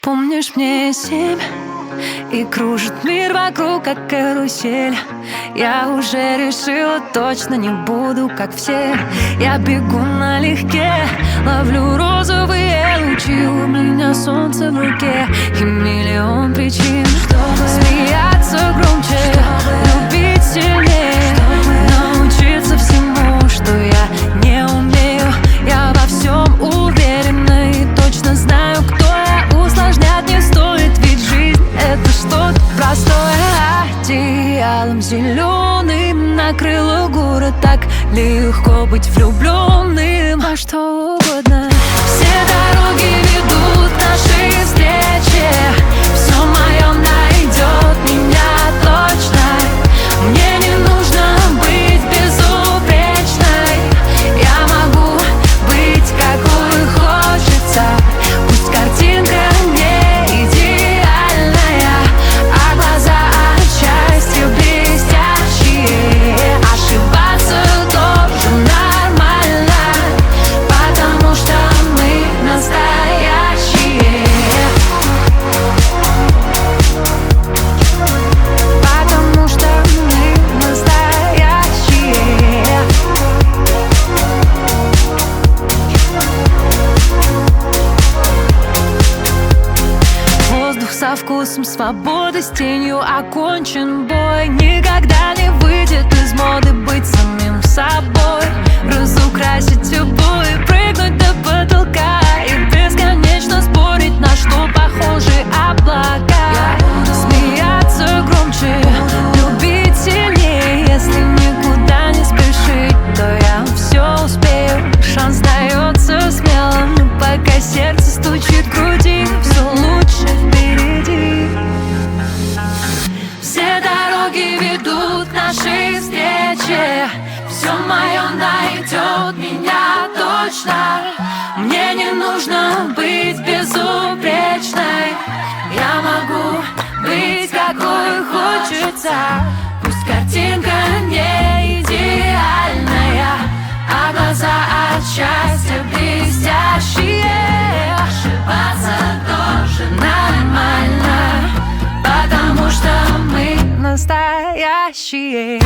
Помнишь, мне 7, и кружит мир вокруг, как карусель. Я уже решила, точно не буду, как все. Я бегу налегке, ловлю розовые лучи. У меня солнце в руке и миллион причин, чтобы смеяться громче, любить сильнее, научиться всему, что я не умею. Я во всем уверена и точно знаю, кто я. Усложнять не стоит, ведь жизнь — это что-то простое. Одеялом зеленым накрыло город, так легко быть влюбленным во что угодно. Все дороги ведут к нашей встрече. Все мое найдет меня точно. Мне не нужно быть безупречной. Я могу быть какой хочется. Пусть картинка не идеальная, а глаза от счастья блестящие. Ошибаться тоже нормально, потому что мы настоящие. Потому что мы настоящие. Воздух со вкусом свободы, с тенью окончен бой. Никогда не выйдет из моды быть самим собой. Разукрасить обои, прыгнуть до потолка и бесконечно спорить, на что похожи облака. Смеяться громче, любить сильнее. Если никуда не спешить, то я все успею. Шанс дается смелым, но пока сердце стучит в груди, все лучше впереди. Все дороги ведут к нашей встрече. Все мое найдет меня точно. Мне не нужно быть безупречной. Я могу быть какой хочется. Пусть картинка не идеальная, а глаза от счастья блестящие. Ошибаться тоже нормально, потому что мы настоящие.